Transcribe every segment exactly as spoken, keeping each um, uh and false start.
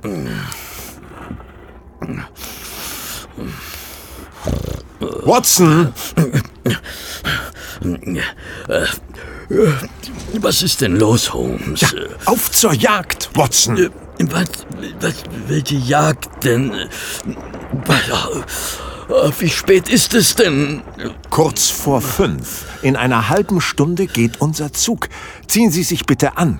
Watson! Was ist denn los, Holmes? Ja, auf zur Jagd, Watson! Was, was, welche Jagd denn? Wie spät ist es denn? Kurz vor fünf. In einer halben Stunde geht unser Zug. Ziehen Sie sich bitte an.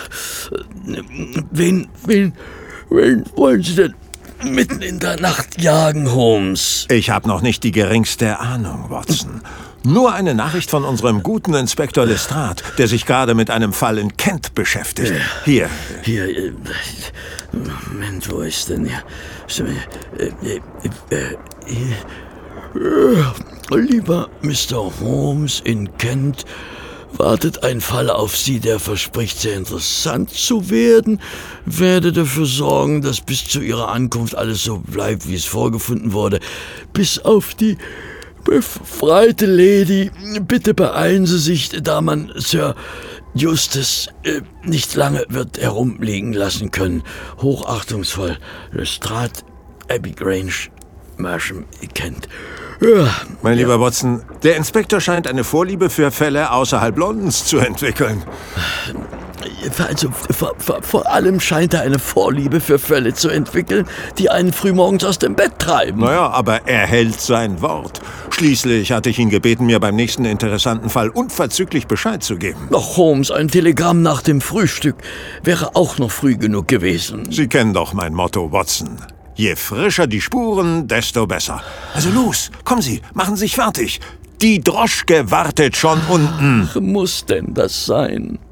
Wen, wen, wen wollen Sie denn mitten in der Nacht jagen, Holmes? Ich habe noch nicht die geringste Ahnung, Watson. Nur eine Nachricht von unserem guten Inspektor Lestrade, der sich gerade mit einem Fall in Kent beschäftigt. Hier. Hier, äh, Moment, wo ist denn hier? Äh, äh, äh, äh, lieber Mister Holmes, in Kent wartet ein Fall auf Sie, der verspricht, sehr interessant zu werden. Werde dafür sorgen, dass bis zu Ihrer Ankunft alles so bleibt, wie es vorgefunden wurde. Bis auf die befreite Lady. Bitte beeilen Sie sich, da man Sir Justus äh, nicht lange wird herumliegen lassen können. Hochachtungsvoll, Lestrade, Abbey Grange, Marsham, Kent. Ja, mein ja. lieber Watson, der Inspektor scheint eine Vorliebe für Fälle außerhalb Londons zu entwickeln. Also vor, vor, vor allem scheint er eine Vorliebe für Fälle zu entwickeln, die einen frühmorgens aus dem Bett treiben. Naja, aber er hält sein Wort. Schließlich hatte ich ihn gebeten, mir beim nächsten interessanten Fall unverzüglich Bescheid zu geben. Doch Holmes, ein Telegramm nach dem Frühstück wäre auch noch früh genug gewesen. Sie kennen doch mein Motto, Watson. Je frischer die Spuren, desto besser. Also los, kommen Sie, machen Sie sich fertig. Die Droschke wartet schon unten. Muss denn das sein?